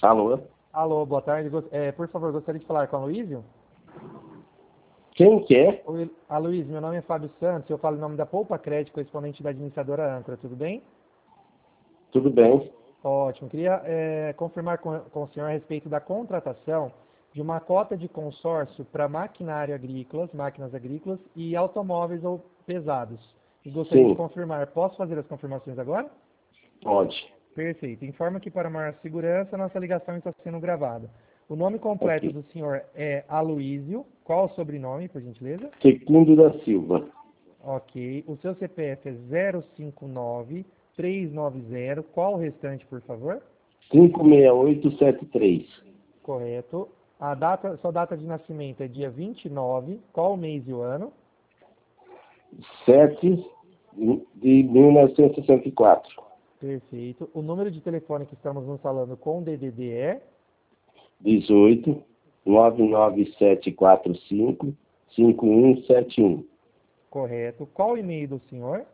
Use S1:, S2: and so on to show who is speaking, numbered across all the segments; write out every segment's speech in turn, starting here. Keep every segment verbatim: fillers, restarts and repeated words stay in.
S1: Alô?
S2: Alô, boa tarde. Gos- é, por favor, gostaria de falar com a Aloysio?
S1: Quem que é?
S2: Oi, Aloysio, meu nome é Fábio Santos, eu falo em nome da Poupa Crédito, correspondente da administradora Âncora, tudo bem?
S1: Tudo bem?
S2: Ótimo. Queria é, confirmar com, com o senhor a respeito da contratação de uma cota de consórcio para maquinário agrícolas, máquinas agrícolas e automóveis ou pesados. E gostaria de
S1: Sim,
S2: confirmar. Posso fazer as confirmações agora?
S1: pode.
S2: Perfeito. Informa que para maior segurança, nossa ligação está sendo gravada. O nome completo
S1: Ok.
S2: do senhor é Aloysio. Qual o sobrenome, por gentileza?
S1: Secundo da Silva.
S2: Ok. O seu C P F é zero cinco nove três nove zero. Qual o restante, por favor?
S1: cinco seis oito sete três.
S2: Correto. A data, sua data de nascimento é dia vinte e nove. Qual o mês e o ano?
S1: sete de mil novecentos e sessenta e quatro.
S2: Perfeito. O número de telefone que estamos nos falando com D D D é?
S1: dezoito nove nove sete quatro cinco cinco um sete um.
S2: Correto. Qual o e-mail do senhor?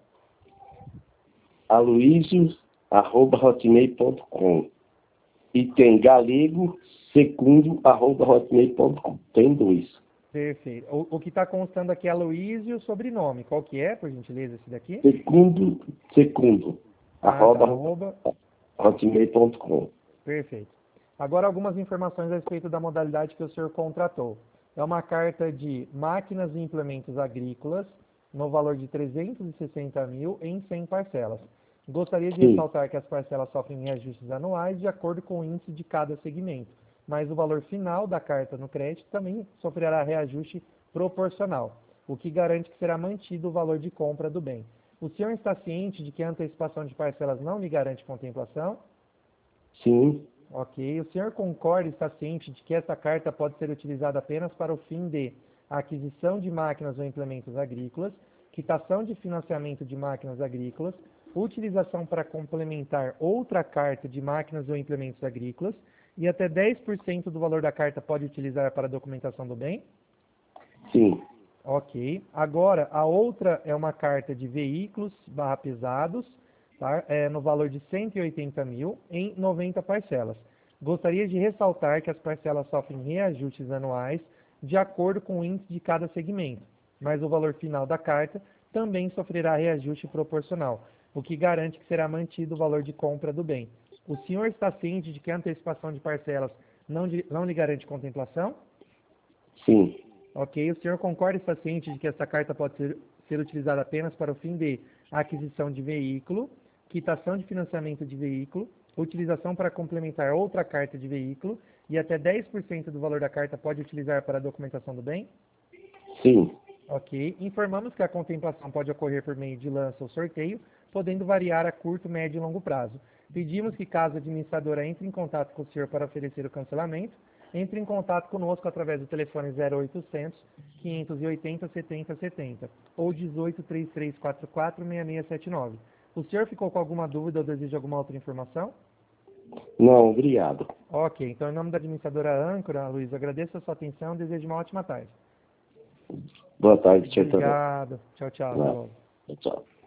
S1: aloysio arroba hotmail ponto com. E tem galego secundo arroba hotmail ponto com. Tem dois.
S2: Perfeito. O, o que está constando aqui é Aloysio, o sobrenome. Qual que é, por gentileza, esse daqui?
S1: Secundo, secundo
S2: Ah, tá.
S1: arroba
S2: Arroba.
S1: hotmail ponto com.
S2: Perfeito. Agora algumas informações a respeito da modalidade que o senhor contratou. É uma carta de máquinas e implementos agrícolas no valor de trezentos e sessenta mil em cem parcelas. Gostaria de
S1: Sim,
S2: ressaltar que as parcelas sofrem reajustes anuais de acordo com o índice de cada segmento, mas o valor final da carta no crédito também sofrerá reajuste proporcional, o que garante que será mantido o valor de compra do bem. O senhor está ciente de que a antecipação de parcelas não lhe garante contemplação?
S1: sim,
S2: Ok. O senhor concorda e está ciente de que essa carta pode ser utilizada apenas para o fim de aquisição de máquinas ou implementos agrícolas, quitação de financiamento de máquinas agrícolas, utilização para complementar outra carta de máquinas ou implementos agrícolas e até dez por cento do valor da carta pode utilizar para a documentação do bem?
S1: sim,
S2: Ok. Agora, a outra é uma carta de veículos barra pesados, tá? É, no valor de cento e oitenta mil em noventa parcelas. Gostaria de ressaltar que as parcelas sofrem reajustes anuais de acordo com o índice de cada segmento, mas o valor final da carta também sofrerá reajuste proporcional, o que garante que será mantido o valor de compra do bem. O senhor está ciente de que a antecipação de parcelas não, de- não lhe garante contemplação?
S1: sim,
S2: Ok, o senhor concorda e está ciente de que essa carta pode ser, ser utilizada apenas para o fim de aquisição de veículo, quitação de financiamento de veículo, utilização para complementar outra carta de veículo e até dez por cento do valor da carta pode utilizar para a documentação do bem?
S1: sim.
S2: Ok, informamos que a contemplação pode ocorrer por meio de lança ou sorteio, podendo variar a curto, médio e longo prazo. Pedimos que, caso a administradora entre em contato com o senhor para oferecer o cancelamento, entre em contato conosco através do telefone zero oitocentos, quinhentos e oitenta, setenta setenta ou dezoito, trinta e três quarenta e quatro, sessenta e seis setenta e nove. O senhor ficou com alguma dúvida ou deseja alguma outra informação?
S1: Não, obrigado.
S2: Ok, então em nome da administradora Âncora, Luiz, agradeço a sua atenção e desejo uma ótima tarde.
S1: Boa tarde, tchau, tchau.
S2: Obrigado. Tchau, tchau. Até
S1: Não,
S2: logo.
S1: tchau.